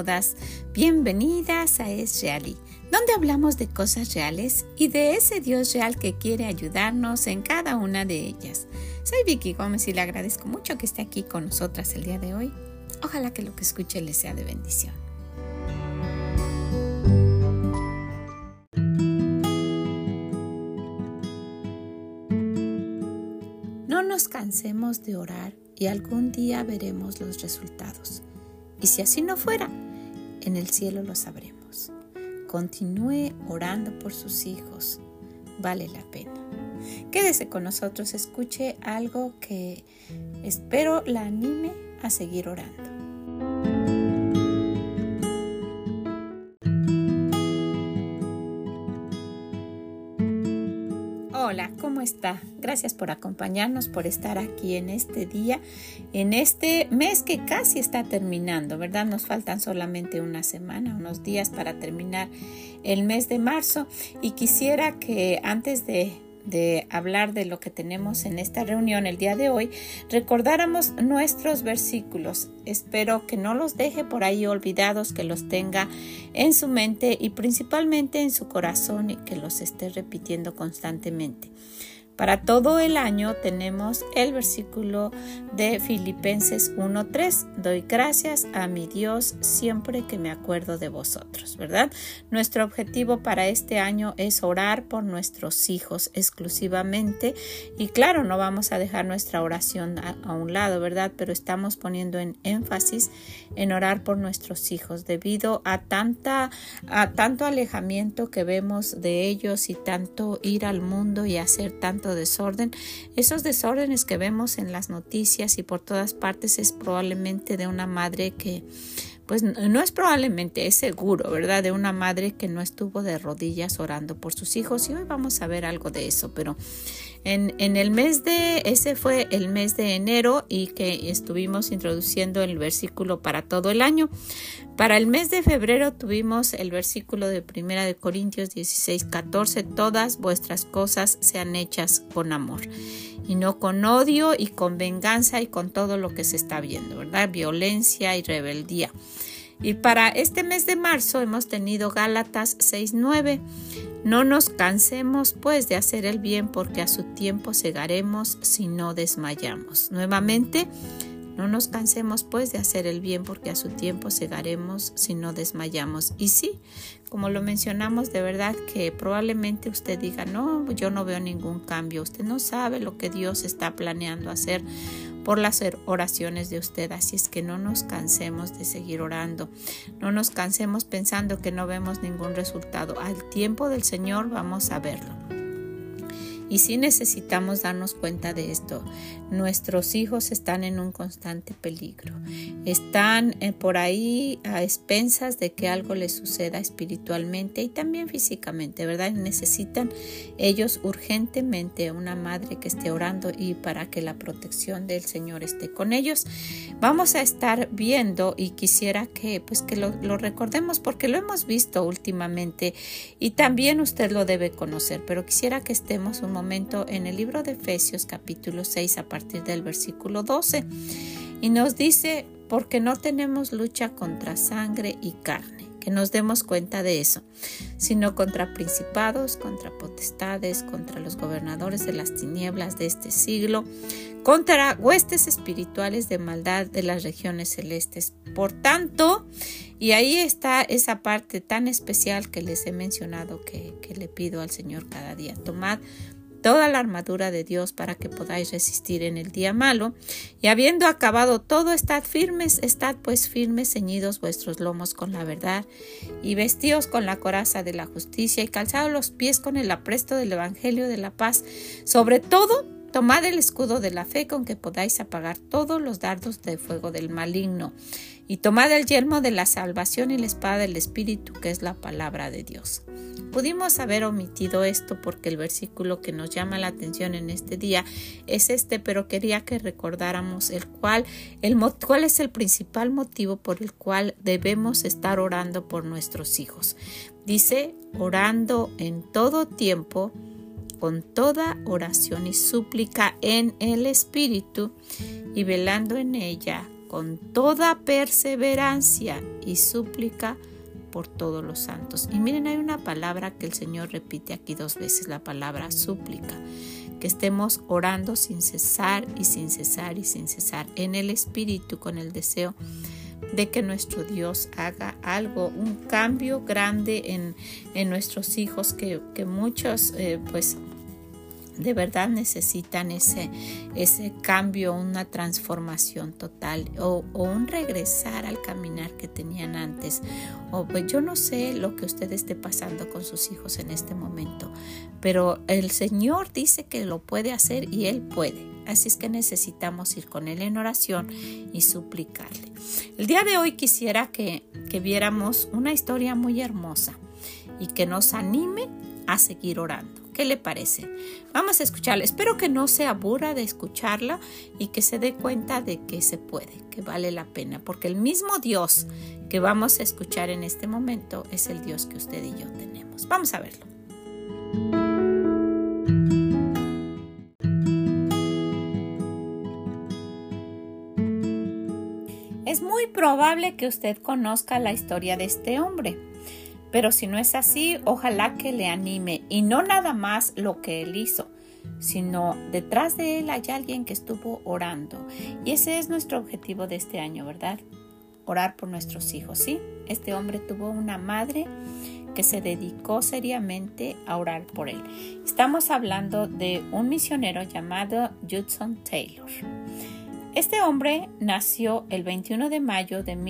todas bienvenidas a Es Reali, donde hablamos de cosas reales y de ese Dios real que quiere ayudarnos en cada una de ellas. Soy Vicky Gómez y le agradezco mucho que esté aquí con nosotras el día de hoy. Ojalá que lo que escuche le sea de bendición. No nos cansemos de orar y algún día veremos los resultados. Y si así no fuera, en el cielo lo sabremos. Continúe orando por sus hijos. Vale la pena. Quédese con nosotros, escuche algo que espero la anime a seguir orando. Hola, ¿cómo está? Gracias por acompañarnos, por estar aquí en este día, en este mes que casi está terminando, ¿verdad? Nos faltan solamente una semana, unos días para terminar el mes de marzo y quisiera que antes de hablar de lo que tenemos en esta reunión el día de hoy, recordáramos nuestros versículos. Espero que no los deje por ahí olvidados, que los tenga en su mente y principalmente en su corazón y que los esté repitiendo constantemente. Para todo el año tenemos el versículo de Filipenses 1:3. Doy gracias a mi Dios siempre que me acuerdo de vosotros, ¿verdad? Nuestro objetivo para este año es orar por nuestros hijos exclusivamente. Y claro, no vamos a dejar nuestra oración a un lado, ¿verdad? Pero estamos poniendo en énfasis en orar por nuestros hijos debido a tanto alejamiento que vemos de ellos y tanto ir al mundo y hacer tanto desorden. Esos desórdenes que vemos en las noticias y por todas partes es probablemente de una madre que, pues no es probablemente, es seguro, ¿verdad? De una madre que no estuvo de rodillas orando por sus hijos y hoy vamos a ver algo de eso, pero ese fue el mes de enero y que estuvimos introduciendo el versículo para todo el año. Para el mes de febrero tuvimos el versículo de 1 de Corintios 16:14, todas vuestras cosas sean hechas con amor y no con odio y con venganza y con todo lo que se está viendo, ¿verdad? Violencia y rebeldía. Y para este mes de marzo hemos tenido Gálatas 6:9. No nos cansemos pues de hacer el bien porque a su tiempo segaremos si no desmayamos. Nuevamente, no nos cansemos pues de hacer el bien porque a su tiempo segaremos si no desmayamos. Y sí, como lo mencionamos, de verdad que probablemente usted diga, no, yo no veo ningún cambio. Usted no sabe lo que Dios está planeando hacer por las oraciones de usted, así es que no nos cansemos de seguir orando, no nos cansemos pensando que no vemos ningún resultado. Al tiempo del Señor vamos a verlo. Y sí necesitamos darnos cuenta de esto. Nuestros hijos están en un constante peligro. Están por ahí a expensas de que algo les suceda espiritualmente y también físicamente, ¿verdad? Necesitan ellos urgentemente una madre que esté orando y para que la protección del Señor esté con ellos. Vamos a estar viendo y quisiera que lo recordemos porque lo hemos visto últimamente y también usted lo debe conocer, pero quisiera que estemos un momento en el libro de Efesios capítulo 6 a partir del versículo 12 y nos dice, porque no tenemos lucha contra sangre y carne, que nos demos cuenta de eso, sino contra principados, contra potestades, contra los gobernadores de las tinieblas de este siglo, contra huestes espirituales de maldad de las regiones celestes. Por tanto, y ahí está esa parte tan especial que les he mencionado que le pido al Señor cada día. Tomad toda la armadura de Dios para que podáis resistir en el día malo, y habiendo acabado todo, estad pues firmes, ceñidos vuestros lomos con la verdad, y vestíos con la coraza de la justicia, y calzados los pies con el apresto del evangelio de la paz. Sobre todo, tomad el escudo de la fe con que podáis apagar todos los dardos de fuego del maligno, y tomad el yelmo de la salvación y la espada del Espíritu, que es la palabra de Dios. Pudimos haber omitido esto porque el versículo que nos llama la atención en este día es este, pero quería que recordáramos cuál es el principal motivo por el cual debemos estar orando por nuestros hijos. Dice, orando en todo tiempo, con toda oración y súplica en el Espíritu, y velando en ella con toda perseverancia y súplica por todos los santos. Y miren, hay una palabra que el Señor repite aquí 2 veces, la palabra súplica. Que estemos orando sin cesar y sin cesar y sin cesar en el Espíritu, con el deseo de que nuestro Dios haga algo, un cambio grande en nuestros hijos, que muchos pues de verdad necesitan ese cambio, una transformación total o un regresar al caminar que tenían antes. O pues yo no sé lo que usted esté pasando con sus hijos en este momento, pero el Señor dice que lo puede hacer y Él puede. Así es que necesitamos ir con Él en oración y suplicarle. El día de hoy quisiera que viéramos una historia muy hermosa y que nos anime a seguir orando. ¿Qué le parece? Vamos a escucharla. Espero que no se aburra de escucharla y que se dé cuenta de que se puede, que vale la pena, porque el mismo Dios que vamos a escuchar en este momento es el Dios que usted y yo tenemos. Vamos a verlo. Es muy probable que usted conozca la historia de este hombre. Pero si no es así, ojalá que le anime, y no nada más lo que él hizo, sino detrás de él hay alguien que estuvo orando. Y ese es nuestro objetivo de este año, ¿verdad? Orar por nuestros hijos, ¿sí? Este hombre tuvo una madre que se dedicó seriamente a orar por él. Estamos hablando de un misionero llamado Judson Taylor. Este hombre nació el 21 de mayo de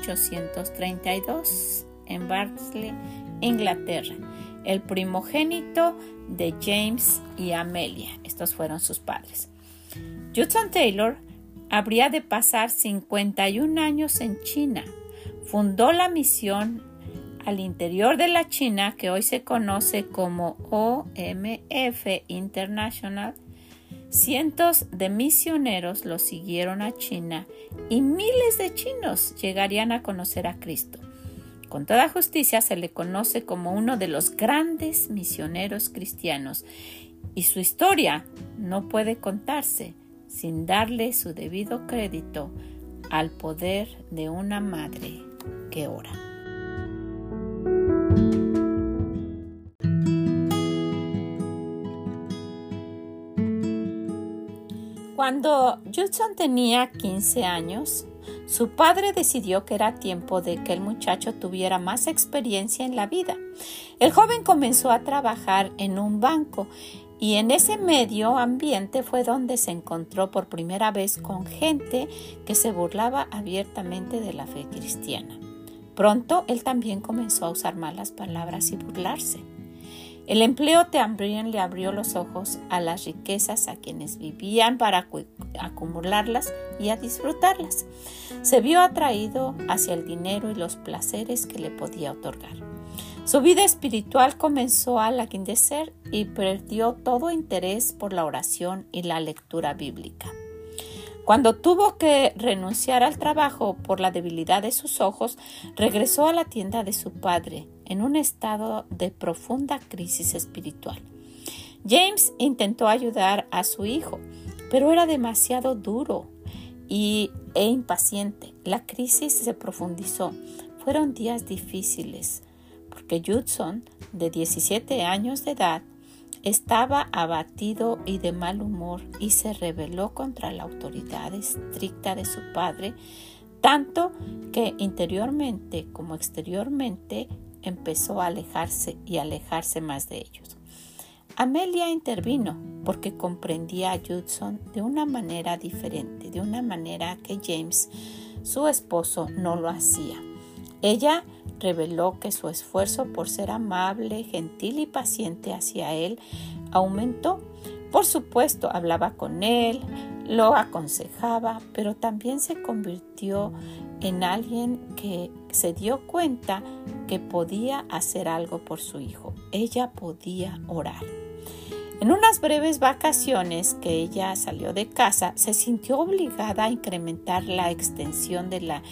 1832. En Barnsley, Inglaterra, el primogénito de James y Amelia. Estos fueron sus padres. Judson Taylor habría de pasar 51 años en China. Fundó la misión al interior de la China, que hoy se conoce como OMF International. Cientos de misioneros lo siguieron a China y miles de chinos llegarían a conocer a Cristo. Con toda justicia se le conoce como uno de los grandes misioneros cristianos, y su historia no puede contarse sin darle su debido crédito al poder de una madre que ora. Cuando Judson tenía 15 años, su padre decidió que era tiempo de que el muchacho tuviera más experiencia en la vida. El joven comenzó a trabajar en un banco y en ese medio ambiente fue donde se encontró por primera vez con gente que se burlaba abiertamente de la fe cristiana. Pronto él también comenzó a usar malas palabras y burlarse. El empleo también le abrió los ojos a las riquezas, a quienes vivían para acumularlas y a disfrutarlas. Se vio atraído hacia el dinero y los placeres que le podía otorgar. Su vida espiritual comenzó a languidecer y perdió todo interés por la oración y la lectura bíblica. Cuando tuvo que renunciar al trabajo por la debilidad de sus ojos, regresó a la tienda de su padre en un estado de profunda crisis espiritual. James intentó ayudar a su hijo, pero era demasiado duro e impaciente. La crisis se profundizó. Fueron días difíciles, porque Judson, de 17 años de edad, estaba abatido y de mal humor y se rebeló contra la autoridad estricta de su padre, tanto que interiormente como exteriormente empezó a alejarse más de ellos. Amelia intervino porque comprendía a Judson de una manera diferente, de una manera que James, su esposo, no lo hacía. Ella reveló que su esfuerzo por ser amable, gentil y paciente hacia él aumentó. Por supuesto, hablaba con él, lo aconsejaba, pero también se convirtió en alguien que se dio cuenta que podía hacer algo por su hijo. Ella podía orar. En unas breves vacaciones que ella salió de casa, se sintió obligada a incrementar la extensión de la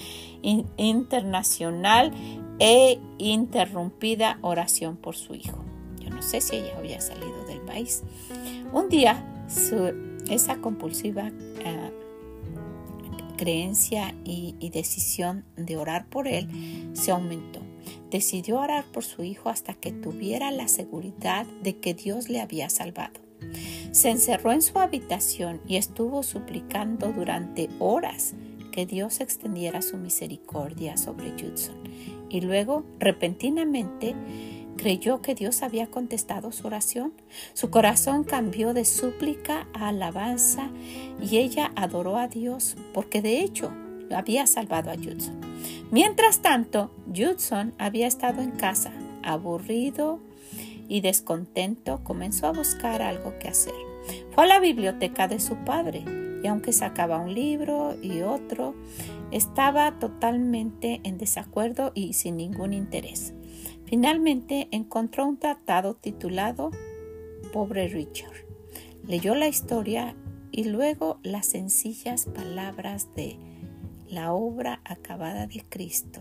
internacional e interrumpida oración por su hijo. Yo no sé si ella había salido del país. Un día, esa compulsiva creencia y decisión de orar por él se aumentó. Decidió orar por su hijo hasta que tuviera la seguridad de que Dios le había salvado. Se encerró en su habitación y estuvo suplicando durante horas que Dios extendiera su misericordia sobre Judson. Y luego, repentinamente, creyó que Dios había contestado su oración. Su corazón cambió de súplica a alabanza y ella adoró a Dios porque de hecho había salvado a Judson. Mientras tanto, Judson había estado en casa, aburrido y descontento. Comenzó a buscar algo que hacer. Fue a la biblioteca de su padre y aunque sacaba un libro y otro, estaba totalmente en desacuerdo y sin ningún interés. Finalmente encontró un tratado titulado Pobre Richard. Leyó la historia y luego las sencillas palabras de la obra acabada de Cristo.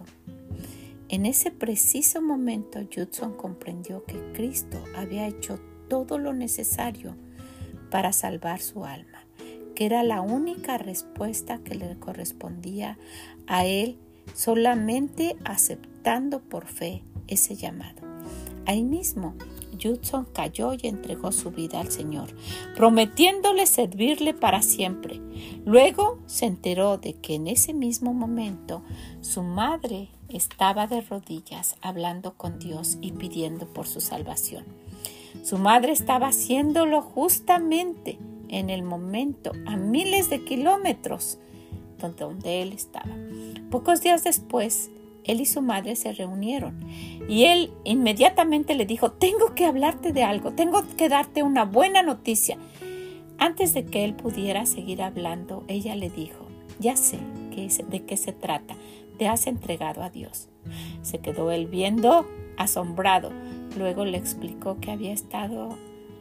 En ese preciso momento, Judson comprendió que Cristo había hecho todo lo necesario para salvar su alma, que era la única respuesta que le correspondía a él, solamente aceptando por fe ese llamado. Ahí mismo, Judson cayó y entregó su vida al Señor, prometiéndole servirle para siempre. Luego se enteró de que en ese mismo momento su madre estaba de rodillas hablando con Dios y pidiendo por su salvación. Su madre estaba haciéndolo justamente en el momento, a miles de kilómetros donde él estaba. Pocos días después, él y su madre se reunieron y él inmediatamente le dijo: tengo que hablarte de algo, tengo que darte una buena noticia. Antes de que él pudiera seguir hablando, ella le dijo: ya sé de qué se trata, te has entregado a Dios. Se quedó él viendo asombrado. Luego le explicó que había estado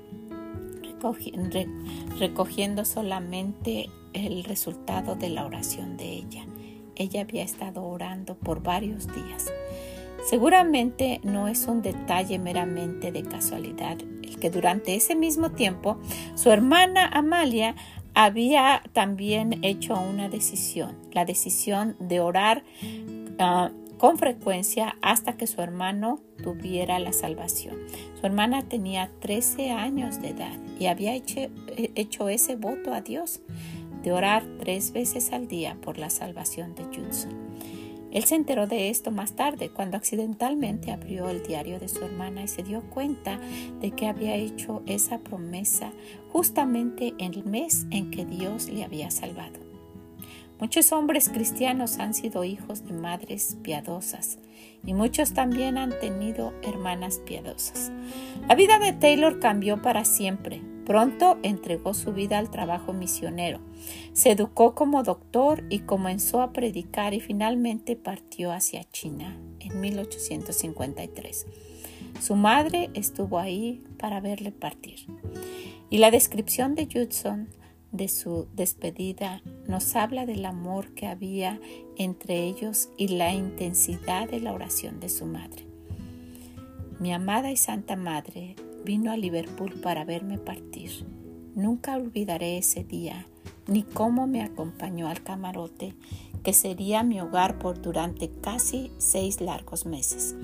recogiendo solamente el resultado de la oración de ella. Ella había estado orando por varios días. Seguramente no es un detalle meramente de casualidad el que durante ese mismo tiempo su hermana Amalia había también hecho una decisión, la decisión de orar con frecuencia hasta que su hermano tuviera la salvación. Su hermana tenía 13 años de edad y había hecho ese voto a Dios de orar 3 veces al día por la salvación de Judson. Él se enteró de esto más tarde, cuando accidentalmente abrió el diario de su hermana y se dio cuenta de que había hecho esa promesa justamente en el mes en que Dios le había salvado. Muchos hombres cristianos han sido hijos de madres piadosas y muchos también han tenido hermanas piadosas. La vida de Taylor cambió para siempre. Pronto entregó su vida al trabajo misionero. Se educó como doctor y comenzó a predicar y finalmente partió hacia China en 1853. Su madre estuvo ahí para verle partir. Y la descripción de Judson de su despedida nos habla del amor que había entre ellos y la intensidad de la oración de su madre. Mi amada y santa madre vino a Liverpool para verme partir. Nunca olvidaré ese día, ni cómo me acompañó al camarote, que sería mi hogar durante casi 6 largos meses.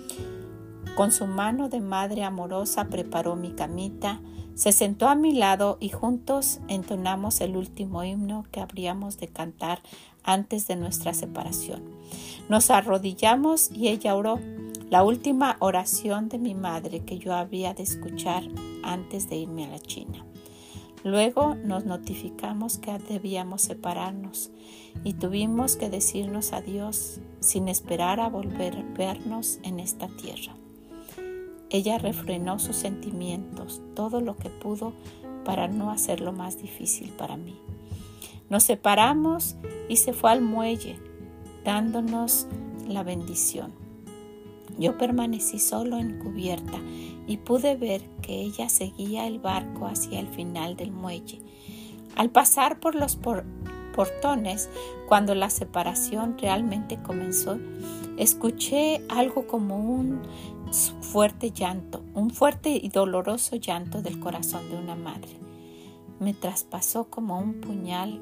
Con su mano de madre amorosa preparó mi camita, se sentó a mi lado y juntos entonamos el último himno que habríamos de cantar antes de nuestra separación. Nos arrodillamos y ella oró, la última oración de mi madre que yo había de escuchar antes de irme a la China. Luego nos notificamos que debíamos separarnos y tuvimos que decirnos adiós sin esperar a volver a vernos en esta tierra. Ella refrenó sus sentimientos todo lo que pudo para no hacerlo más difícil para mí. Nos separamos y se fue al muelle, dándonos la bendición. Yo permanecí solo en cubierta y pude ver que ella seguía el barco hacia el final del muelle. Al pasar por los portones, cuando la separación realmente comenzó, escuché algo como un fuerte llanto, un fuerte y doloroso llanto del corazón de una madre. Me traspasó como un puñal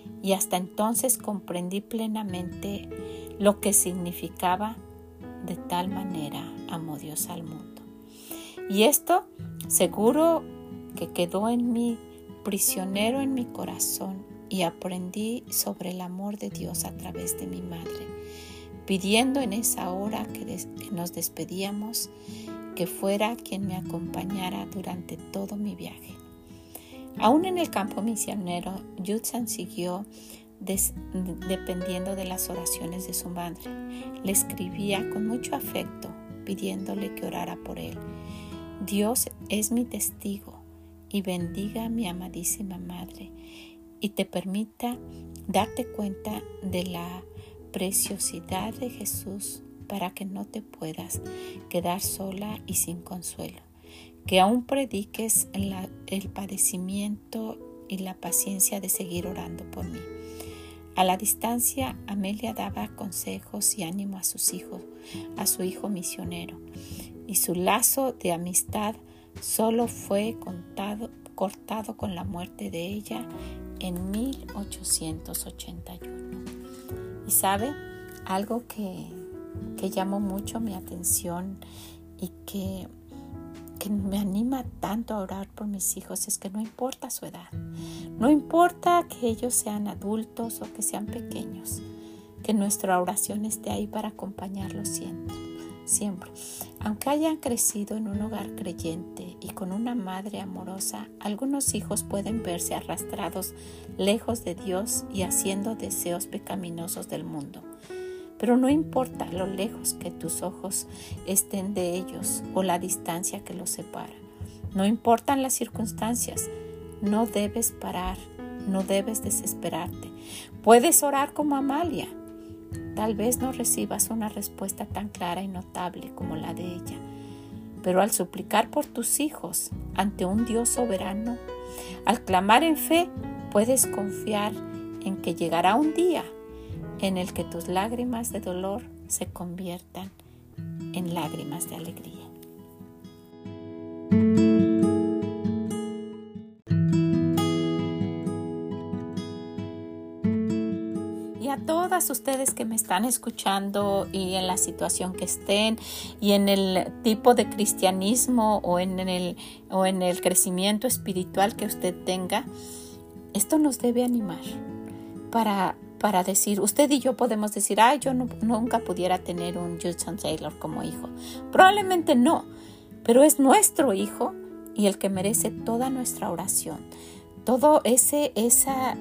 y hasta entonces comprendí plenamente lo que significaba de tal manera amó Dios al mundo. Y esto seguro que quedó en mí, prisionero en mi corazón, y aprendí sobre el amor de Dios a través de mi madre, pidiendo en esa hora que nos despedíamos que fuera quien me acompañara durante todo mi viaje. Aún en el campo misionero, Judson siguió dependiendo de las oraciones de su madre. Le escribía con mucho afecto, pidiéndole que orara por él. Dios es mi testigo y bendiga a mi amadísima madre y te permita darte cuenta de la preciosidad de Jesús para que no te puedas quedar sola y sin consuelo, que aún prediques el padecimiento y la paciencia de seguir orando por mí. A la distancia, Amelia daba consejos y ánimo a sus hijos, a su hijo misionero, y su lazo de amistad solo fue cortado con la muerte de ella en 1881. Y sabe, algo que llamó mucho mi atención y que me anima tanto a orar por mis hijos es que no importa su edad, no importa que ellos sean adultos o que sean pequeños, que nuestra oración esté ahí para acompañarlos siempre. Aunque hayan crecido en un hogar creyente y con una madre amorosa, algunos hijos pueden verse arrastrados lejos de Dios y haciendo deseos pecaminosos del mundo. Pero no importa lo lejos que tus ojos estén de ellos o la distancia que los separa. No importan las circunstancias. No debes parar, no debes desesperarte. Puedes orar como Amalia. Tal vez no recibas una respuesta tan clara y notable como la de ella, pero al suplicar por tus hijos ante un Dios soberano, al clamar en fe, puedes confiar en que llegará un día en el que tus lágrimas de dolor se conviertan en lágrimas de alegría. Y a todas ustedes que me están escuchando y en la situación que estén y en el tipo de cristianismo o en el crecimiento espiritual que usted tenga, esto nos debe animar para decir, usted y yo podemos decir, yo nunca pudiera tener un Judson Taylor como hijo. Probablemente no, pero es nuestro hijo y el que merece toda nuestra oración, todo esa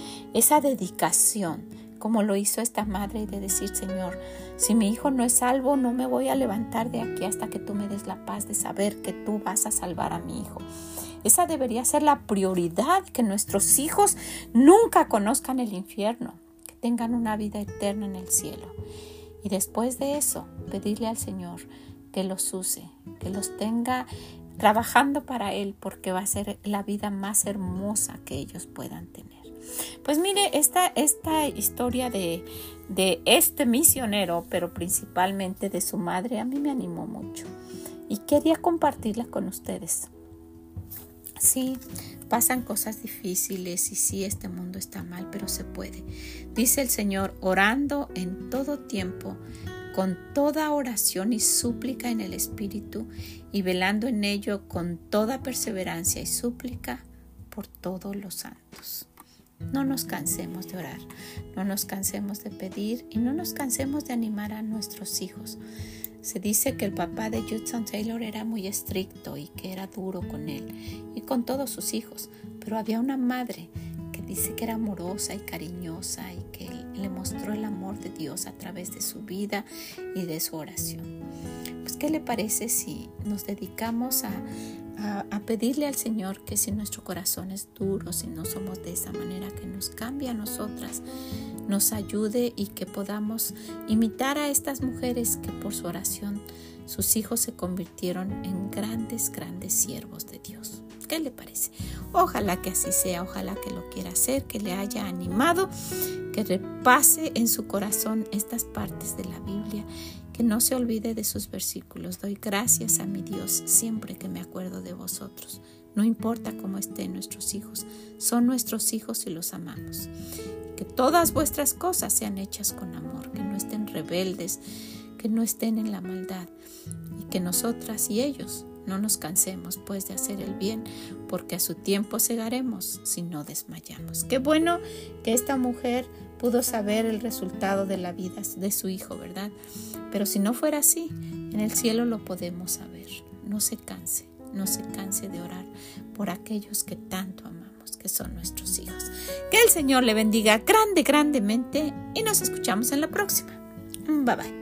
dedicación, como lo hizo esta madre de decir, Señor, si mi hijo no es salvo, no me voy a levantar de aquí hasta que tú me des la paz de saber que tú vas a salvar a mi hijo. Esa debería ser la prioridad, que nuestros hijos nunca conozcan el infierno, que tengan una vida eterna en el cielo. Y después de eso, pedirle al Señor que los use, que los tenga trabajando para Él, porque va a ser la vida más hermosa que ellos puedan tener. Pues mire, esta historia de este misionero, pero principalmente de su madre, a mí me animó mucho y quería compartirla con ustedes. Sí, pasan cosas difíciles y sí, este mundo está mal, pero se puede. Dice el Señor, orando en todo tiempo, con toda oración y súplica en el Espíritu, y velando en ello con toda perseverancia y súplica por todos los santos. No nos cansemos de orar, no nos cansemos de pedir y no nos cansemos de animar a nuestros hijos. Se dice que el papá de Judson Taylor era muy estricto y que era duro con él y con todos sus hijos, pero había una madre que dice que era amorosa y cariñosa y que le mostró el amor de Dios a través de su vida y de su oración. Pues, ¿qué le parece si nos dedicamos a pedirle al Señor que si nuestro corazón es duro, si no somos de esa manera, que nos cambie a nosotras, nos ayude y que podamos imitar a estas mujeres que por su oración sus hijos se convirtieron en grandes siervos de Dios? ¿Qué le parece? Ojalá que así sea, ojalá que lo quiera hacer, que le haya animado, que repase en su corazón estas partes de la Biblia, que no se olvide de sus versículos. Doy gracias a mi Dios siempre que me acuerdo de vosotros, No importa cómo estén nuestros hijos, son nuestros hijos y los amamos. Que todas vuestras cosas sean hechas con amor, que no estén rebeldes, que no estén en la maldad, y que nosotras y ellos no nos cansemos pues de hacer el bien, porque a su tiempo segaremos si no desmayamos. Qué bueno que esta mujer pudo saber el resultado de la vida de su hijo, ¿verdad? Pero si no fuera así, en el cielo lo podemos saber. No se canse de orar por aquellos que tanto amamos, que son nuestros hijos. Que el Señor le bendiga grandemente y nos escuchamos en la próxima. Bye bye.